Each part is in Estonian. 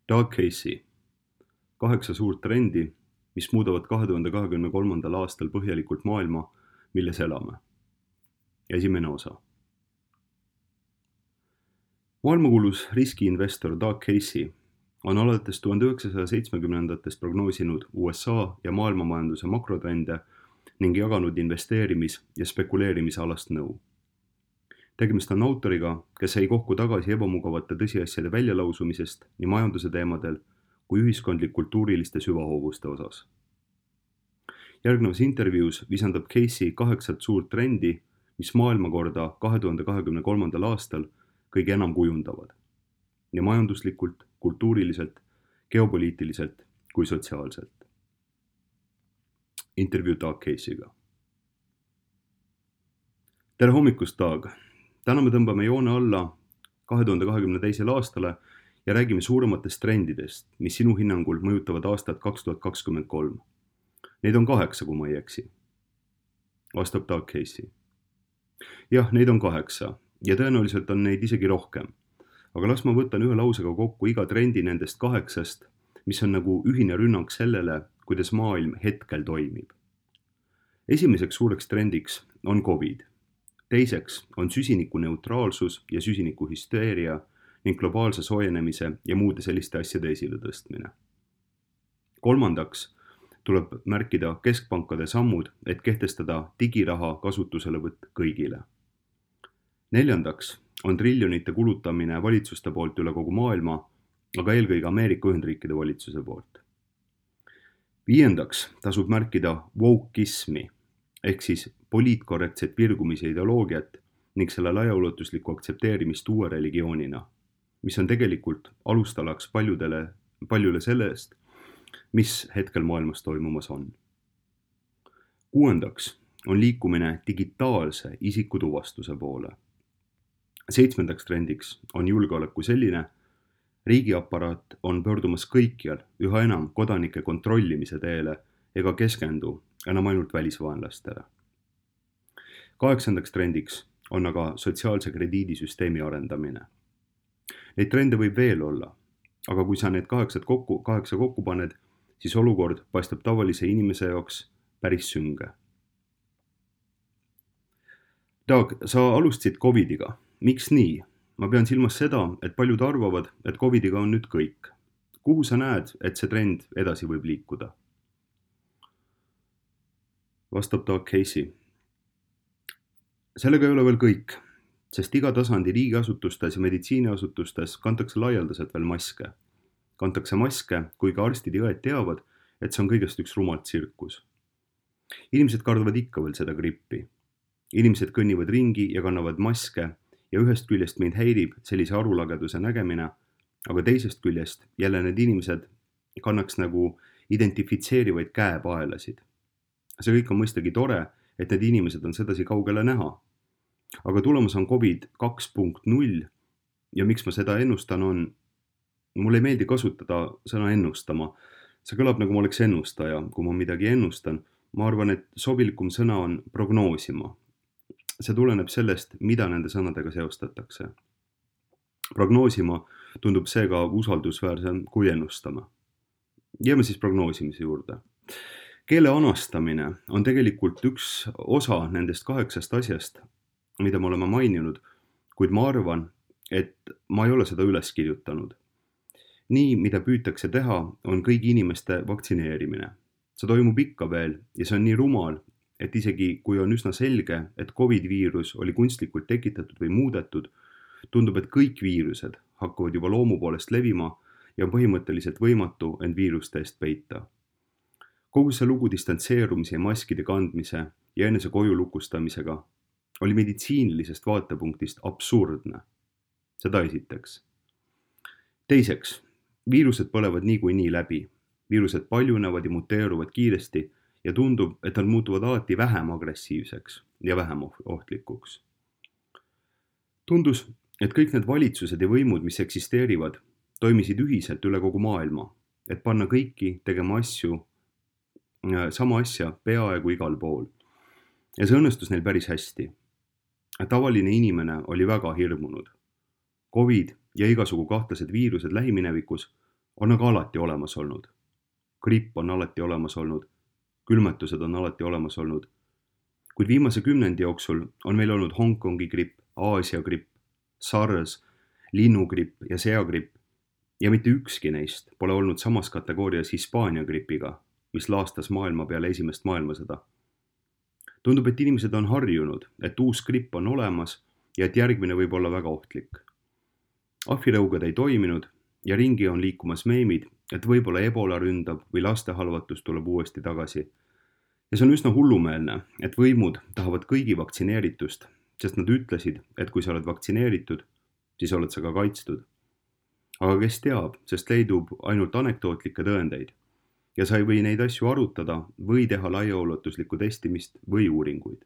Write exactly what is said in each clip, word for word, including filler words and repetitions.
Doug Casey, kaheksa suurt trendi, mis muudavad kahe tuhande kahekümne kolmandal aastal põhjalikult maailma, milles elame. Esimene osa. Maailmakuulus riskiinvestor Doug Casey on alates tuhande üheksasaja seitsmekümnendatest prognoosinud U S A ja maailmamajanduse makrotrende ning jaganud investeerimis- ja spekuleerimise alast nõu. Tegemist on autoriga, kes ei kohku tagasi ebamugavate tõsiasjade väljalausumisest nii majanduse teemadel kui ühiskondlik-kultuuriliste süvahoovuste osas. Järgnevas intervjuus visandab Casey kaheksat suurt trendi, mis maailmakorda kahe tuhande kahekümne kolmandal aastal kõige enam kujundavad. Nii majanduslikult, kultuuriliselt, geopoliitiliselt kui sotsiaalselt. Intervjuu Doug Casey'ga. Tere hommikust, Doug! Täna me tõmbame joone alla kahe tuhande kahekümne teisele aastale ja räägime suurematest trendidest, mis sinu hinnangul mõjutavad aastat kaks tuhat kakskümmend kolm. Neid on kaheksa, kui ma ei eksi. Vastab Doug Casey. Jah, neid on kaheksa ja tõenäoliselt on neid isegi rohkem. Aga las ma võtan ühe lausega kokku iga trendi nendest kaheksast, mis on nagu ühine rünnak sellele, kuidas maailm hetkel toimib. Esimeseks suureks trendiks on Covid. Teiseks on süsinikuneutraalsus ja süsinikuhüsteeria ning globaalse soojenemise ja muude selliste asjade esile tõstmine. Kolmandaks tuleb märkida keskpankade sammud, et kehtestada digiraha kasutuselevõtt kõigile. Neljandaks on triljonite kulutamine valitsuste poolt üle kogu maailma, aga eelkõige Ameerika Ühendriikide valitsuse poolt. Viiendaks tasub märkida wokeismi ehk siis poliitkorrektset virgumise ideoloogiat ning selle laiaulatuslikku aktsepteerimist uue religioonina, mis on tegelikult alustalaks paljudele, paljule sellest, mis hetkel maailmas toimumas on. Kuuendaks on liikumine digitaalse isikutuvastuse poole. Seitsmendaks trendiks on julgeoleku selline, riigiaparaat on pöördumas kõikjal üha enam kodanike kontrollimise teele ega keskendu enam ainult välisvaenlastele. Kaheksandaks trendiks on aga sotsiaalse krediidisüsteemi arendamine. Neid trende võib veel olla, aga kui sa need kaheksat kokku, kaheksa kokku paned, siis olukord paistab tavalise inimese jaoks päris sünge. Doug, sa alustasid Covidiga. Miks nii? Ma pean silmas seda, et paljud arvavad, et Covidiga on nüüd kõik. Kuhu sa näed, et see trend edasi võib liikuda? Vastab Doug Casey. Sellega ei ole veel kõik, sest iga tasandi riigiasutustes ja meditsiiniasutustes kantakse laialdaselt veel maske. Kantakse maske, kui ka arstid ja õed teavad, et see on kõigest üks rumalt tsirkus. Inimesed kardavad ikka veel seda grippi. Inimesed kõnnivad ringi ja kannavad maske ja ühest küljest mind häirib sellise arulageduse nägemine, aga teisest küljest jälle need inimesed kannaks nagu identifitseerivaid käepaelasid. See kõik on mõistagi tore, et need inimesed on sedasi kaugele näha. Aga tulemas on Covid kaks punkt null ja miks ma seda ennustan on, mulle ei meeldi kasutada sõna ennustama. See kõlab nagu ma oleks ennustaja, kui ma midagi ennustan. Ma arvan, et sobilikum sõna on prognoosima. See tuleneb sellest, mida nende sõnadega seostatakse. Prognoosima tundub seega usaldusväärsem kui ennustama. Jääme siis prognoosimise juurde. Keele anastamine on tegelikult üks osa nendest kaheksast asjast, mida me oleme maininud, kuid ma arvan, et ma ei ole seda üles kirjutanud. Nii, mida püütakse teha, on kõigi inimeste vaktsineerimine. See toimub ikka veel ja see on nii rumal, et isegi kui on üsna selge, et Covid-viirus oli kunstlikult tekitatud või muudetud, tundub, et kõik viirused hakkavad juba loomu poolest levima ja on põhimõtteliselt võimatu end viiruste eest peita. Kogu see lugu distantseerumise ja maskide kandmise ja enese koju lukustamisega oli meditsiinilisest vaatepunktist absurdne. Seda esiteks. Teiseks, viirused põlevad niikuinii läbi. Viirused paljunevad ja muteeruvad kiiresti ja tundub, et nad muutuvad alati vähem agressiivseks ja vähem ohtlikuks. Tundus, et kõik need valitsused ja võimud, mis eksisteerivad, toimisid ühiselt üle kogu maailma, et panna kõiki tegema asju, sama asja peaaegu igal pool. Ja see õnnestus neil päris hästi. Tavaline inimene oli väga hirmunud. Covid ja igasugu kahtlased viirused lähiminevikus on aga alati olemas olnud. Gripp on alati olemas olnud, külmetused on alati olemas olnud. Kuid viimase kümnendi jooksul on meil olnud Hongkongi gripp, Aasia gripp, SARS, linnugripp ja seagripp ja mitte ükski neist pole olnud samas kategoorias Hispaania gripiga, mis laastas maailma peale esimest maailmasõda. Tundub, et inimesed on harjunud, et uus gripp on olemas ja et järgmine võib olla väga ohtlik. Ahvirõugad ei toiminud ja ringi on liikumas meemid, et võib-olla ebola ründab või laste halvatus tuleb uuesti tagasi. Ja see on üsna hullumeelne, et võimud tahavad kõigi vaktsineeritust, sest nad ütlesid, et kui sa oled vaktsineeritud, siis oled sa ka kaitstud. Aga kes teab, sest leidub ainult anekdootlikke tõendeid ja sa ei või neid asju arutada või teha laiaulatuslikku testimist või uuringuid.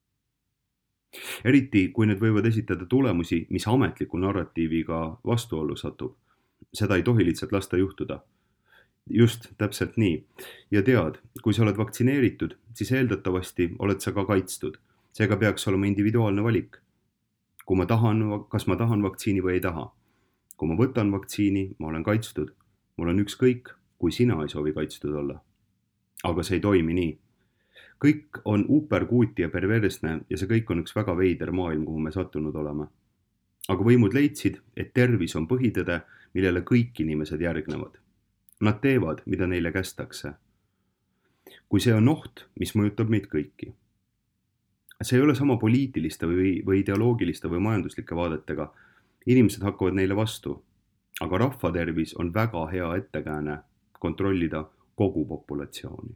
Eriti, kui need võivad esitada tulemusi, mis ametliku narratiiviga vastuollu satub. Seda ei tohi lihtsalt lasta juhtuda. Just täpselt nii. Ja tead, kui sa oled vaktsineeritud, siis eeldatavasti oled sa ka kaitstud. Seega peaks olema individuaalne valik. Kui ma tahan, kas ma tahan vaktsiini või ei taha. Kui ma võtan vaktsiini, ma olen kaitstud. Mul on ükskõik, kui sina ei soovi kaitstud olla. Aga see ei toimi nii. Kõik on uperkuuti ja perversne ja see kõik on üks väga veider maailm, kuhu me sattunud oleme. Aga võimud leidsid, et tervis on põhitõde, millele kõik inimesed järgnevad. Nad teevad, mida neile kästakse. Kui see on oht, mis mõjutab meid kõiki. See ei ole sama poliitiliste või, või ideoloogiliste või majanduslike vaadetega. Inimesed hakkavad neile vastu, aga rahvatervis on väga hea ettekääne kontrollida kogu populatsiooni.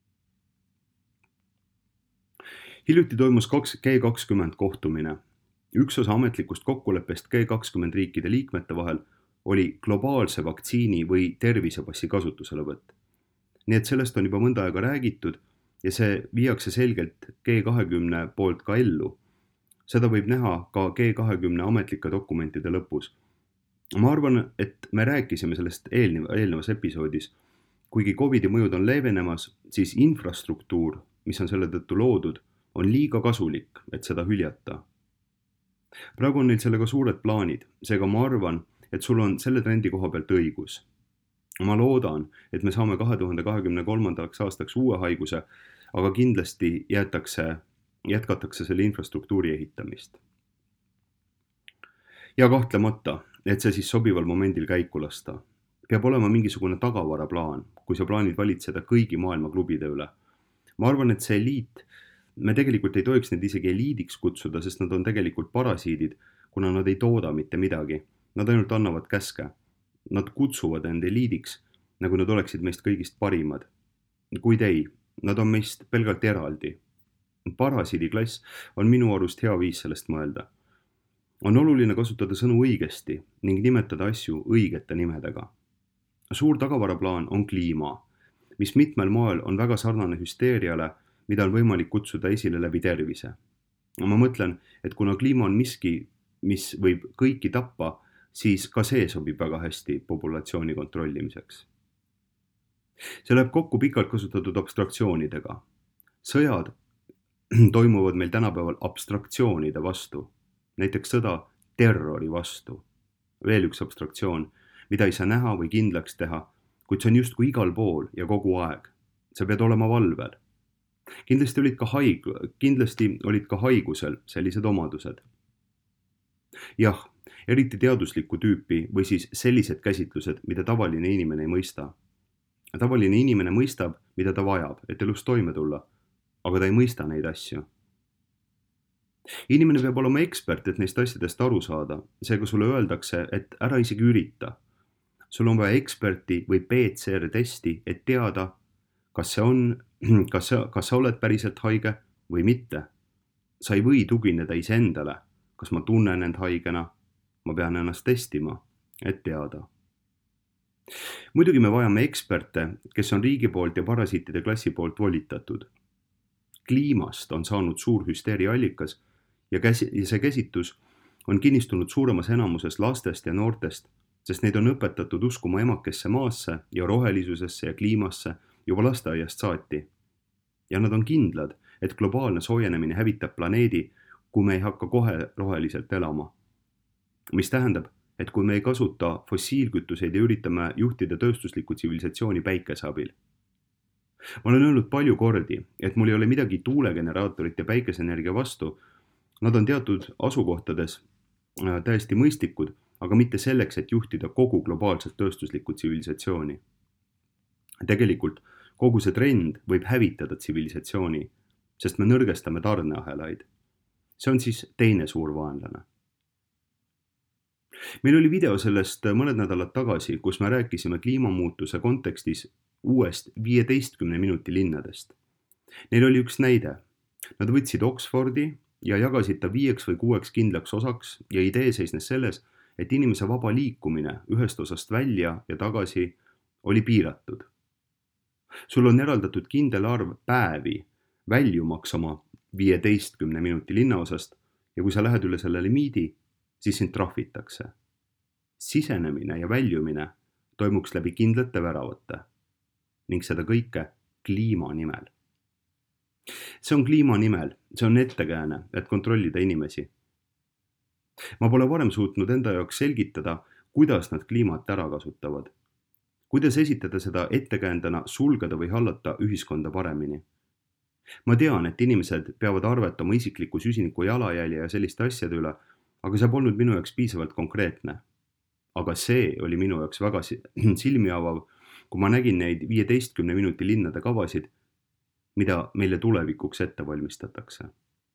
Hiljuti toimus G kakskümmend kohtumine. Üks osa ametlikust kokkuleppest G kakskümmend riikide liikmete vahel oli globaalse vaktsiini või tervisepassi kasutuselevõtt. Nii et sellest on juba mõnda aega räägitud ja see viiakse selgelt G kahekümne poolt ka ellu. Seda võib näha ka G kahekümne ametlike dokumentide lõpus. Ma arvan, et me rääkisime sellest eelnevas episoodis. Kuigi Covidi mõjud on leevenemas, siis infrastruktuur, mis on selle tõttu loodud, on liiga kasulik, et seda hüljata. Praegu on neil sellega suured plaanid, seega ma arvan, et sul on selle trendi koha pealt õigus. Ma loodan, et me saame kahe tuhande kahekümne kolmandaks aastaks uue haiguse, aga kindlasti jäetakse, jätkatakse selle infrastruktuuri ehitamist. Ja kahtlemata, et see siis sobival momendil käiku lasta. Peab olema mingisugune tagavaraplaan, kui sa plaanid valitseda kõigi maailma klubide üle. Ma arvan, et see eliit, me tegelikult ei tohiks neid isegi eliidiks kutsuda, sest nad on tegelikult parasiidid, kuna nad ei tooda mitte midagi. Nad ainult annavad käske. Nad kutsuvad end eliidiks, nagu nad oleksid meist kõigist parimad. Kuid ei, nad on meist pelgalt eraldi. Parasiidiklass on minu arust hea viis sellest mõelda. On oluline kasutada sõnu õigesti ning nimetada asju õigete nimedega. Suur tagavaraplaan on kliima, mis mitmel moel on väga sarnane hüsteeriale, mida on võimalik kutsuda esile läbi tervise. Ma mõtlen, et kuna kliima on miski, mis võib kõiki tappa, siis ka see sobib väga hästi populatsiooni kontrollimiseks. See läheb kokku pikalt kasutatud abstraktsioonidega. Sõjad toimuvad meil tänapäeval abstraktsioonide vastu, näiteks sõda terrori vastu. Veel üks abstraktsioon, mida ei saa näha või kindlaks teha, kuid see on justkui igal pool ja kogu aeg. Sa pead olema valvel. Kindlasti olid ka, haig... Kindlasti olid ka haigusel sellised omadused. Jah, eriti teaduslikku tüüpi või siis sellised käsitlused, mida tavaline inimene ei mõista. Tavaline inimene mõistab, mida ta vajab, et elus toime tulla, aga ta ei mõista neid asju. Inimene peab olema ekspert, et neist asjadest aru saada, seega sulle öeldakse, et ära isegi ürita. Sul on vaja eksperti või P C R testi, et teada, kas see on, kas sa, kas sa oled päriselt haige või mitte. Sa ei või tugineda iseendale, kas ma tunnen end haigena, ma pean ennast testima, et teada. Muidugi me vajame eksperte, kes on riigi poolt ja parasiitide klassi poolt volitatud. Kliimast on saanud suur hüsteeriallikas ja, käsi, ja see käsitus on kinnistunud suuremas enamuses lastest ja noortest, sest neid on õpetatud uskuma emakesse maasse ja rohelisusesse ja kliimasse juba lasteaiast saati. Ja nad on kindlad, et globaalne soojenemine hävitab planeedi, kui me ei hakka kohe roheliselt elama. Mis tähendab, et kui me ei kasuta fossiilkütuseid ja üritame juhtida tööstuslikku tsivilisatsiooni päikese abil. ma olen öelnud palju kordi, et mul ei ole midagi tuulegeneraatorit ja päikeseenergia vastu. Nad on teatud asukohtades täiesti mõistlikud, aga mitte selleks, et juhtida kogu globaalset tööstuslikku tsivilisatsiooni. Tegelikult kogu see trend võib hävitada tsivilisatsiooni, sest me nõrgestame tarneahelaid. See on siis teine suur vaenlane. Meil oli video sellest mõned nädalad tagasi, kus me rääkisime kliimamuutuse kontekstis uuest viieteistkümne minuti linnadest. Neil oli üks näide. Nad võtsid Oxfordi ja jagasid ta viieks või kuueks kindlaks osaks ja idee seisnes selles, et inimese vaba liikumine ühest osast välja ja tagasi oli piiratud. Sul on eraldatud kindel arv päevi väljumaks oma viieteistkümne minuti linnaosast ja kui sa lähed üle selle limiidi, siis sind trahvitakse. Sisenemine ja väljumine toimuks läbi kindlate väravate ning seda kõike kliima nimel. See on kliima nimel, see on ettekääne, et kontrollida inimesi. Ma pole varem suutnud enda jaoks selgitada, kuidas nad kliimat ära kasutavad. Kuidas esitada seda ettekäändena sulgeda või hallata ühiskonda paremini. Ma tean, et inimesed peavad arvetama isikliku süsiniku jalajälje ja selliste asjade üle, aga see polnud minu jaoks piisavalt konkreetne. Aga see oli minu jaoks väga silmi avav, kui ma nägin neid viieteistkümne minuti linnade kavasid, mida meile tulevikuks ette valmistatakse.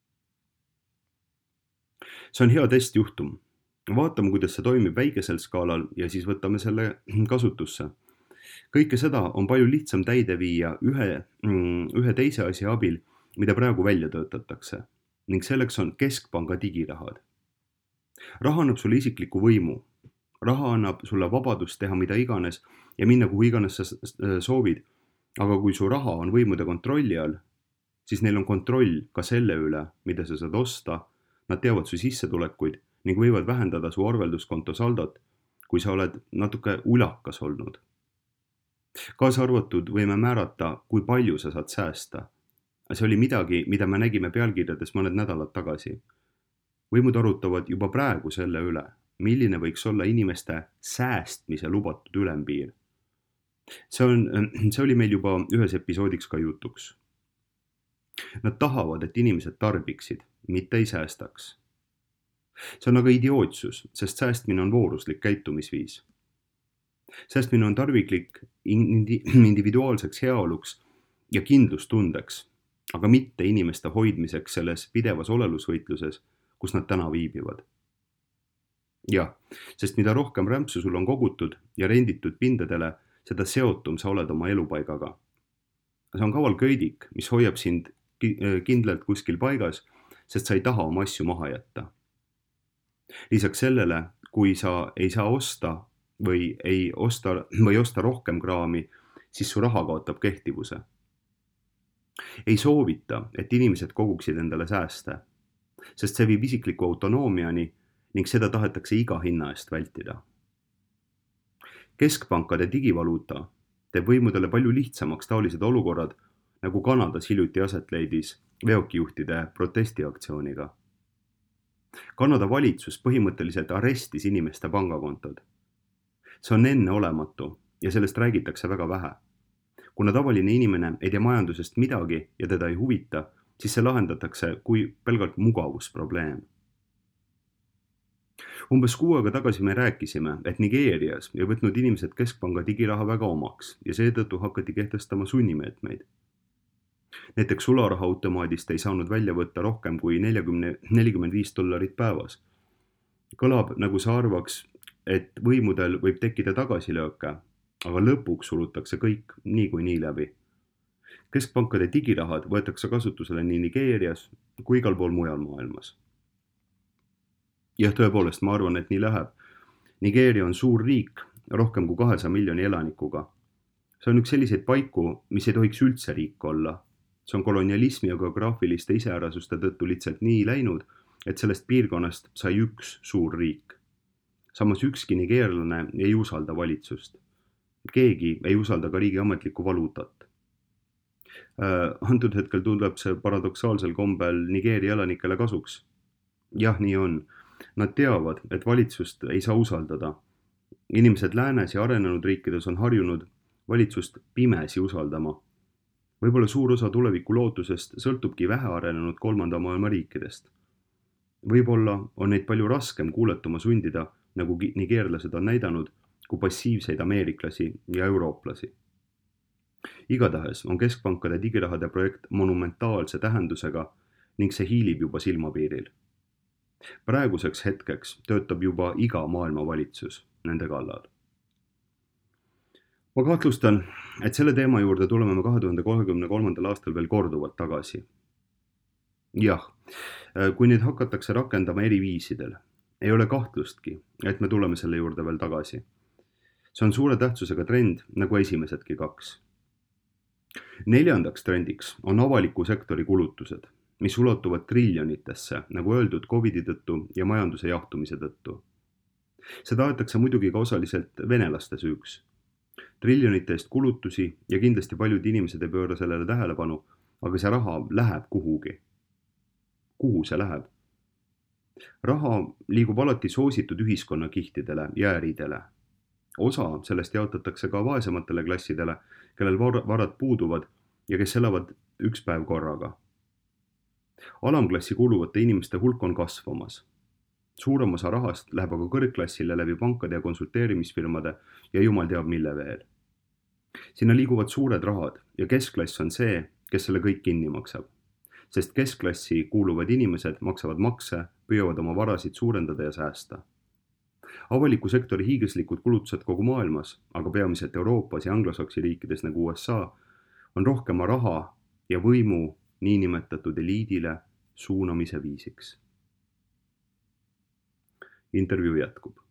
See on hea testjuhtum. Vaatame, kuidas see toimib väikesel skaalal ja siis võtame selle kasutusse. Kõike seda on palju lihtsam täide viia ühe, ühe teise asja abil, mida praegu välja töötatakse. Ning selleks on keskpanga digirahad. Raha annab sulle isikliku võimu. Raha annab sulle vabadust teha mida iganes ja minna kuhu iganes sa soovid. Aga kui su raha on võimude kontrolli all, siis neil on kontroll ka selle üle, mida sa saad osta. Nad teavad su sissetulekuid ning võivad vähendada su arvelduskonto saldot, kui sa oled natuke ulakas olnud. Kaasa arvatud võime määrata, kui palju sa saad säästa. See oli midagi, mida me nägime pealkirjades mõned nädalad tagasi. Võimud arutavad juba praegu selle üle, milline võiks olla inimeste säästmise lubatud ülempiir. See, on, see oli meil juba ühes episoodiks ka jutuks. Nad tahavad, et inimesed tarbiksid, mitte ei säästaks. See on aga idiootsus, sest säästmine on vooruslik käitumisviis. Säästmine on tarviklik individuaalseks heaoluks ja kindlustundeks, aga mitte inimeste hoidmiseks selles pidevas olelusvõitluses, kus nad täna viibivad. Jah, sest mida rohkem rämpsu sul on kogutud ja renditud pindadele, seda seotum sa oled oma elupaigaga. See on kaval köidik, mis hoiab sind kindlalt kuskil paigas, sest sa ei taha oma asju maha jätta. Lisaks sellele, kui sa ei saa osta või ei osta, või osta rohkem kraami, siis su raha kaotab kehtivuse. Ei soovita, et inimesed koguksid endale sääste, sest see viib isikliku autonoomiani ning seda tahetakse iga hinna eest vältida. Keskpankade digivaluuta teeb võimudele palju lihtsamaks taolised olukorrad, nagu Kanadas hiljuti aset leidis veokijuhtide protestiaktsiooniga. Kanada valitsus põhimõtteliselt arrestis inimeste pangakontod. See on enneolematu ja sellest räägitakse väga vähe. Kuna tavaline inimene ei tea majandusest midagi ja teda ei huvita, siis see lahendatakse kui pelgalt mugavusprobleem. Umbes kuu aega tagasi me rääkisime, et Nigeerias ei võtnud inimesed keskpanga digiraha väga omaks ja seetõttu hakati kehtestama sunnimeetmeid. Näiteks sularahaautomaadist ei saanud välja võtta rohkem kui nelikümmend viis dollarit päevas. Kõlab nagu sa arvaks, et võimudel võib tekkida tagasilööke, aga lõpuks surutakse kõik nii kui nii läbi. Keskpankade digirahad võetakse kasutusele nii Nigeerias kui igal pool mujal maailmas. Jah, tõepoolest, ma arvan, et nii läheb. Nigeeria on suur riik, rohkem kui kahesaja miljoni elanikuga. See on üks selliseid paiku, mis ei tohiks üldse riik olla. See on kolonialismi ja geograafiliste iseärasuste tõttu lihtsalt nii läinud, et sellest piirkonnast sai üks suur riik. Samas ükski nigeerlane ei usalda valitsust. Keegi ei usalda ka riigi ametlikku valuutat. Antud hetkel tuleb see paradoksaalsel kombel Nigeeria elanikele kasuks. Jah, nii on. Nad teavad, et valitsust ei saa usaldada. Inimesed läänes ja arenenud riikides on harjunud valitsust pimesi usaldama. Võib-olla suur osa tuleviku lootusest sõltubki vähearenenud kolmanda maailma riikidest. Võib-olla on neid palju raskem kuuletuma sundida, nagu nigeerlased on näidanud, kui passiivseid ameeriklasi ja eurooplasi. Igatahes on keskpankade digirahade projekt monumentaalse tähendusega ning see hiilib juba silmapiiril. Praeguseks hetkeks töötab juba iga maailma valitsus nende kallal. Ma kahtlustan, et selle teema juurde tuleme me kahe tuhande kolmekümne kolmandal aastal veel korduvalt tagasi. Jah, kui neid hakatakse rakendama eri viisidel, ei ole kahtlustki, et me tuleme selle juurde veel tagasi. See on suure tähtsusega trend, nagu esimesedki kaks. Neljandaks trendiks on avaliku sektori kulutused, mis ulatuvad triljonitesse, nagu öeldud Covidi tõttu ja majanduse jahtumise tõttu. Seda aetakse muidugi ka osaliselt venelaste süüks. Triljonite eest kulutusi ja kindlasti paljud inimesed ei pööra sellele tähelepanu, aga see raha läheb kuhugi. Kuhu see läheb? Raha liigub alati soositud ühiskonnakihtidele ja äridele. Osa sellest jaotatakse ka vaesematele klassidele, kellel varad puuduvad ja kes elavad üks päev korraga. Alamklassi kuuluvate inimeste hulk on kasvamas. Suurem osa rahast läheb aga kõrgklassile läbi pankade ja konsulteerimisfirmade ja jumal teab mille veel. Sinna liiguvad suured rahad ja keskklass on see, kes selle kõik kinni maksab. Sest keskklassi kuuluvad inimesed maksavad makse, püüavad oma varasid suurendada ja säästa. Avaliku sektori hiiglaslikud kulutused kogu maailmas, aga peamiselt Euroopas ja anglosaksi riikides nagu U S A, on rohkema raha ja võimu niinimetatud eliidile suunamise viisiks. Intervjuu jätkub.